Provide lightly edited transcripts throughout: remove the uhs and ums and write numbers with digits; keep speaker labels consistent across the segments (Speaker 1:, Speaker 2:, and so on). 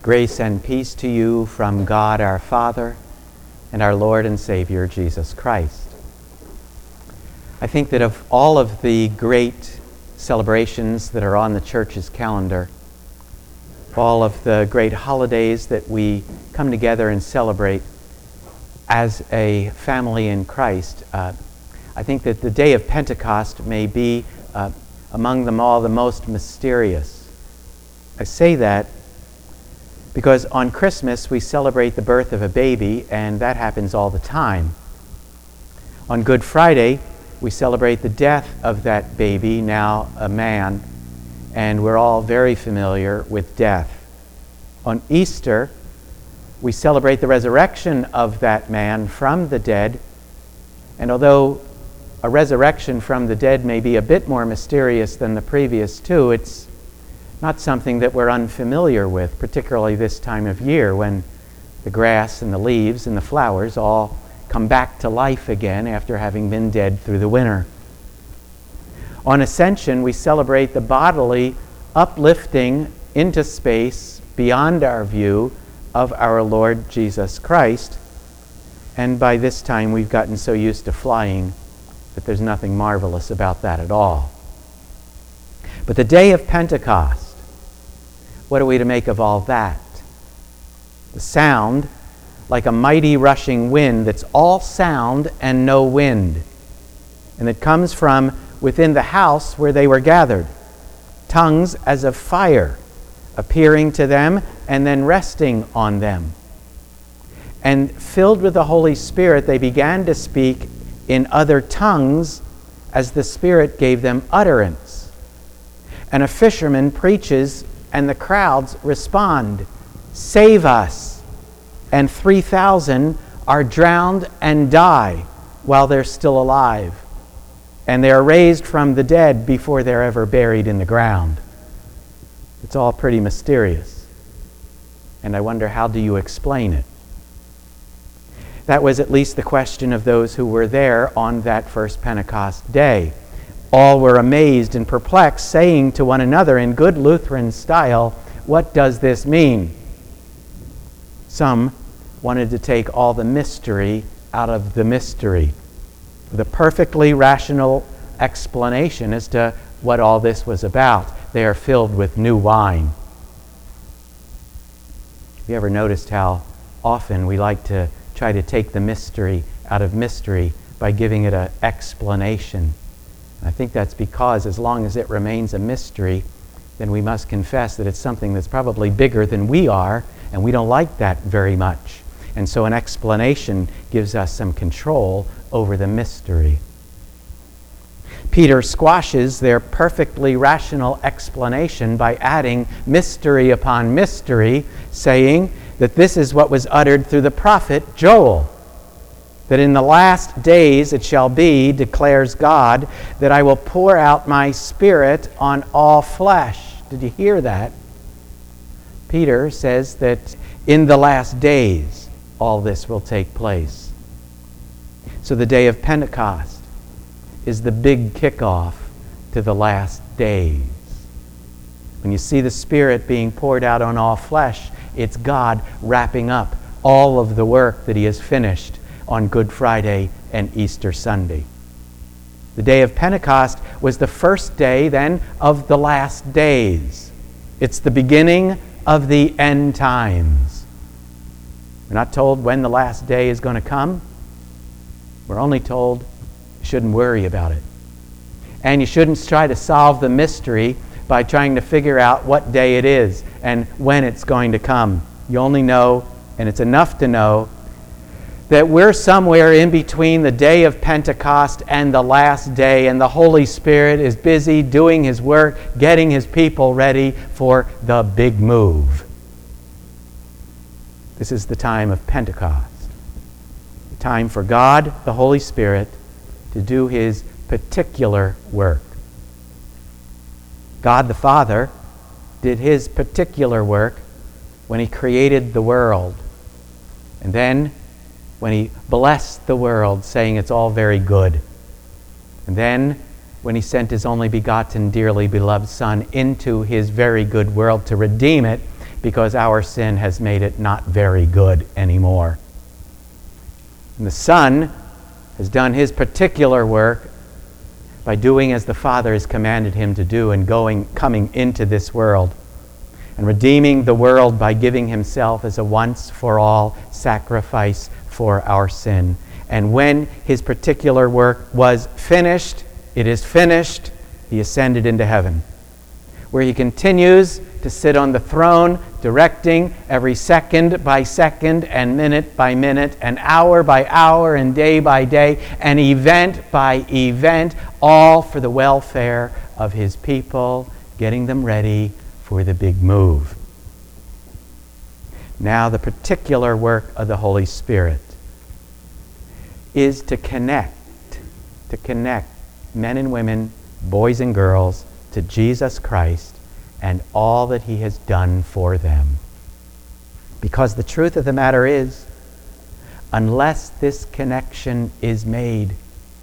Speaker 1: Grace and peace to you from God our Father and our Lord and Savior Jesus Christ. I think that of all of the great celebrations that are on the church's calendar, all of the great holidays that we come together and celebrate as a family in Christ, I think that the day of Pentecost may be among them all the most mysterious. I say that because on Christmas we celebrate the birth of a baby, and that happens all the time. On Good Friday, we celebrate the death of that baby, now a man, and we're all very familiar with death. On Easter, we celebrate the resurrection of that man from the dead, and although a resurrection from the dead may be a bit more mysterious than the previous two, it's not something that we're unfamiliar with, particularly this time of year when the grass and the leaves and the flowers all come back to life again after having been dead through the winter. On Ascension, we celebrate the bodily uplifting into space beyond our view of our Lord Jesus Christ, and by this time we've gotten so used to flying that there's nothing marvelous about that at all. But the day of Pentecost, what are we to make of all that? The sound, like a mighty rushing wind that's all sound and no wind, and it comes from within the house where they were gathered. Tongues as of fire appearing to them and then resting on them. And filled with the Holy Spirit, they began to speak in other tongues as the Spirit gave them utterance. And a fisherman preaches, and the crowds respond, "Save us!" And 3,000 are drowned and die while they're still alive. And they're raised from the dead before they're ever buried in the ground. It's all pretty mysterious. And I wonder, how do you explain it? That was at least the question of those who were there on that first Pentecost day. All were amazed and perplexed, saying to one another in good Lutheran style, "What does this mean?" Some wanted to take all the mystery out of the mystery, the perfectly rational explanation as to what all this was about. They are filled with new wine. Have you ever noticed how often we like to try to take the mystery out of mystery by giving it an explanation? I think that's because as long as it remains a mystery, then we must confess that it's something that's probably bigger than we are, and we don't like that very much. And so an explanation gives us some control over the mystery. Peter squashes their perfectly rational explanation by adding mystery upon mystery, saying that this is what was uttered through the prophet Joel. That in the last days it shall be, declares God, that I will pour out my Spirit on all flesh. Did you hear that? Peter says that in the last days all this will take place. So the day of Pentecost is the big kickoff to the last days. When you see the Spirit being poured out on all flesh, it's God wrapping up all of the work that He has finished on Good Friday and Easter Sunday. The day of Pentecost was the first day then of the last days. It's the beginning of the end times. We're not told when the last day is going to come. We're only told you shouldn't worry about it. And you shouldn't try to solve the mystery by trying to figure out what day it is and when it's going to come. You only know, and it's enough to know, that we're somewhere in between the day of Pentecost and the last day, and the Holy Spirit is busy doing His work, getting His people ready for the big move. This is the time of Pentecost, the time for God, the Holy Spirit, to do His particular work. God the Father did His particular work when He created the world, and then when He blessed the world, saying it's all very good. And then when He sent His only begotten, dearly beloved Son into His very good world to redeem it, because our sin has made it not very good anymore. And the Son has done his particular work by doing as the Father has commanded him to do and coming into this world and redeeming the world by giving himself as a once-for-all sacrifice for our sin. And when his particular work was finished, it is finished, he ascended into heaven, where he continues to sit on the throne, directing every second by second and minute by minute and hour by hour and day by day and event by event, all for the welfare of his people, getting them ready for the big move. Now, the particular work of the Holy Spirit is to connect men and women, boys and girls, to Jesus Christ and all that he has done for them. Because the truth of the matter is, unless this connection is made,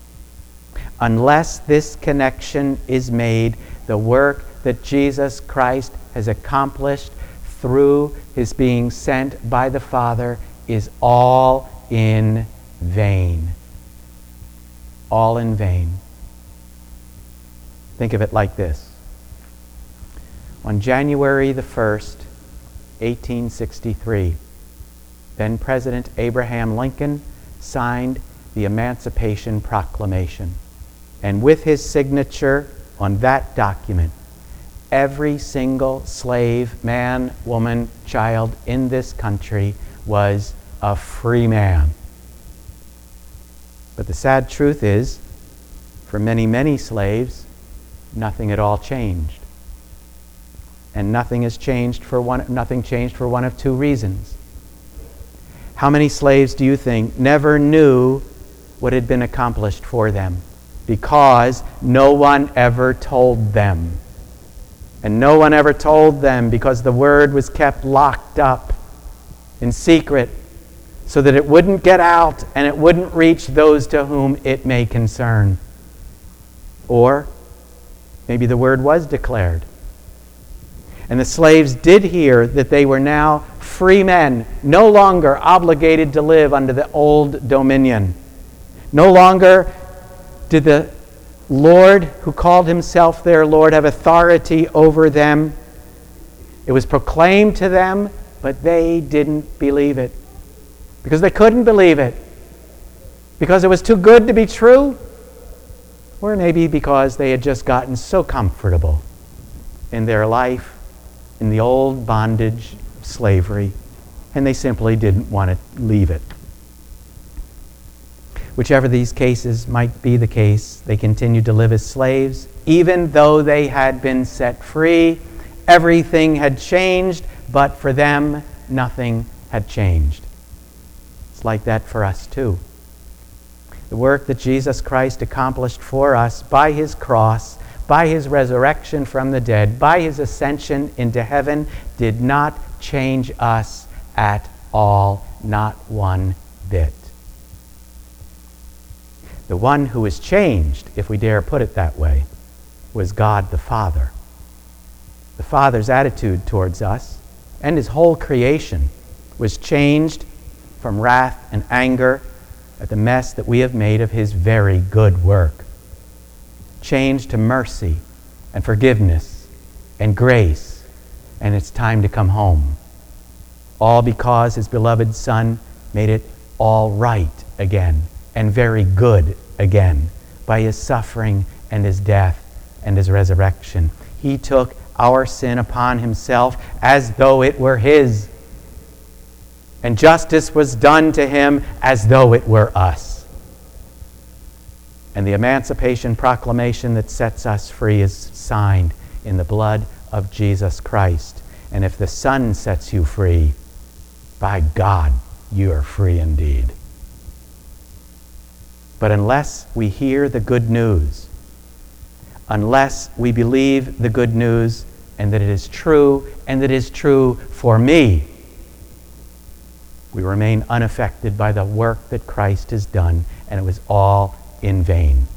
Speaker 1: the work that Jesus Christ has accomplished through his being sent by the Father is all in vain. All in vain. Think of it like this. On January the 1st, 1863, then President Abraham Lincoln signed the Emancipation Proclamation. And with his signature on that document, every single slave, man, woman, child in this country was a free man. But the sad truth is, for many, many slaves, nothing at all changed. And nothing changed for one of two reasons. How many slaves do you think never knew what had been accomplished for them? Because no one ever told them. And no one ever told them because the word was kept locked up in secret so that it wouldn't get out and it wouldn't reach those to whom it may concern. Or maybe the word was declared. And the slaves did hear that they were now free men, no longer obligated to live under the old dominion. No longer did the Lord, who called himself their Lord, have authority over them. It was proclaimed to them, but they didn't believe it. Because they couldn't believe it. Because it was too good to be true. Or maybe because they had just gotten so comfortable in their life, in the old bondage of slavery, and they simply didn't want to leave it. Whichever these cases might be the case, they continued to live as slaves, even though they had been set free. Everything had changed, but for them, nothing had changed. It's like that for us too. The work that Jesus Christ accomplished for us by his cross, by his resurrection from the dead, by his ascension into heaven, did not change us at all, not one bit. The one who was changed, if we dare put it that way, was God the Father. The Father's attitude towards us and his whole creation was changed from wrath and anger at the mess that we have made of his very good work. Changed to mercy and forgiveness and grace, and it's time to come home. All because his beloved Son made it all right again and very good again by his suffering and his death and his resurrection. He took our sin upon himself as though it were his, and justice was done to him as though it were us. And the Emancipation Proclamation that sets us free is signed in the blood of Jesus Christ. And if the Son sets you free, by God, you are free indeed. But unless we hear the good news, unless we believe the good news and that it is true and that it is true for me, we remain unaffected by the work that Christ has done, and it was all in vain.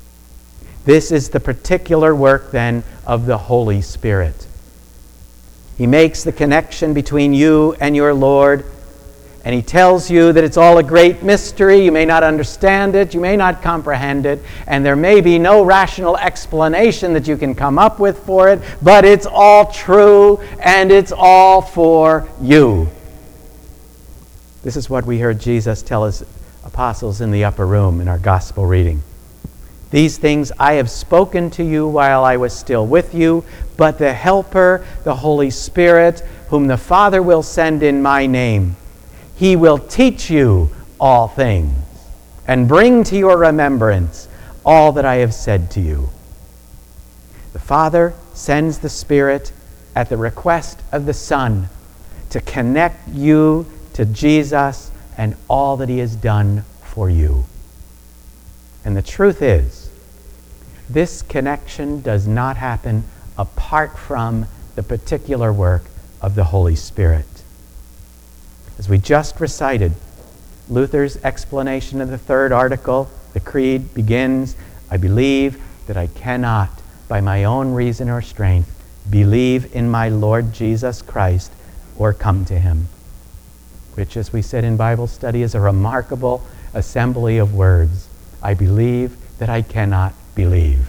Speaker 1: This is the particular work then of the Holy Spirit. He makes the connection between you and your Lord, and he tells you that it's all a great mystery. You may not understand it, you may not comprehend it, and there may be no rational explanation that you can come up with for it, but it's all true, and it's all for you. This is what we heard Jesus tell his apostles in the upper room in our gospel reading. These things I have spoken to you while I was still with you, but the Helper, the Holy Spirit, whom the Father will send in my name, he will teach you all things and bring to your remembrance all that I have said to you. The Father sends the Spirit at the request of the Son to connect you to Jesus and all that he has done for you. And the truth is, this connection does not happen apart from the particular work of the Holy Spirit. As we just recited, Luther's explanation of the third article, the Creed, begins, I believe that I cannot, by my own reason or strength, believe in my Lord Jesus Christ or come to him. Which, as we said in Bible study, is a remarkable assembly of words. I believe that I cannot believe.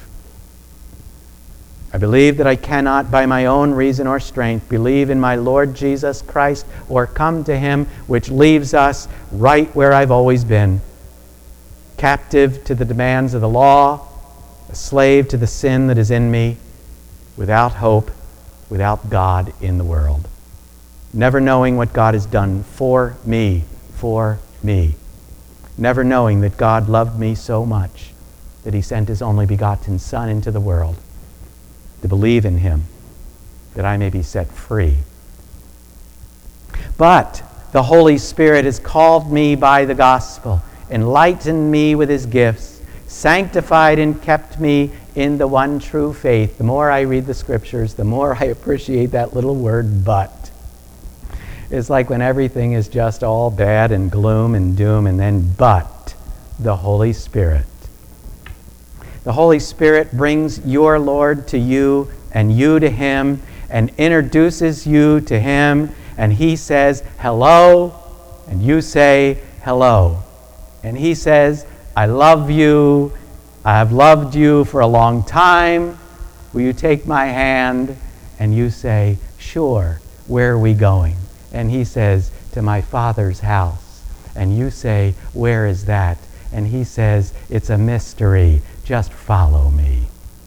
Speaker 1: I believe that I cannot, by my own reason or strength, believe in my Lord Jesus Christ or come to him, which leaves us right where I've always been, captive to the demands of the law, a slave to the sin that is in me, without hope, without God in the world, never knowing what God has done for me, never knowing that God loved me so much that he sent his only begotten Son into the world to believe in him, that I may be set free. But the Holy Spirit has called me by the gospel, enlightened me with his gifts, sanctified and kept me in the one true faith. The more I read the scriptures, the more I appreciate that little word, but. It's like when everything is just all bad and gloom and doom, and then but the Holy Spirit. The Holy Spirit brings your Lord to you and you to him and introduces you to him, and he says, hello, and you say, hello. And he says, I love you. I have loved you for a long time. Will you take my hand? And you say, sure, where are we going? And he says, to my Father's house. And you say, where is that? And he says, it's a mystery. Just follow me.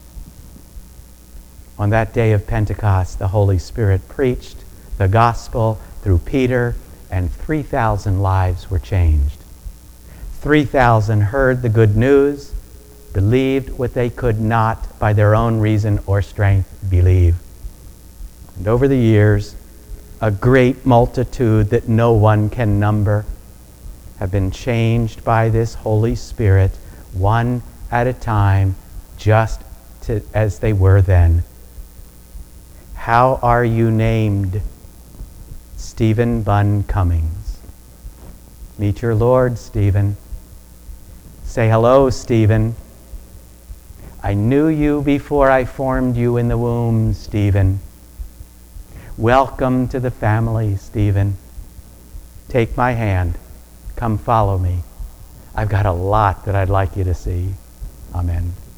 Speaker 1: On that day of Pentecost, the Holy Spirit preached the gospel through Peter, and 3,000 lives were changed. 3,000 heard the good news, believed what they could not, by their own reason or strength, believe. And over the years, a great multitude that no one can number have been changed by this Holy Spirit, one at a time, just as they were then. How are you named? Stephen Bunn Cummings. Meet your Lord, Stephen. Say hello, Stephen. I knew you before I formed you in the womb, Stephen. Welcome to the family, Stephen. Take my hand. Come follow me. I've got a lot that I'd like you to see. Amen.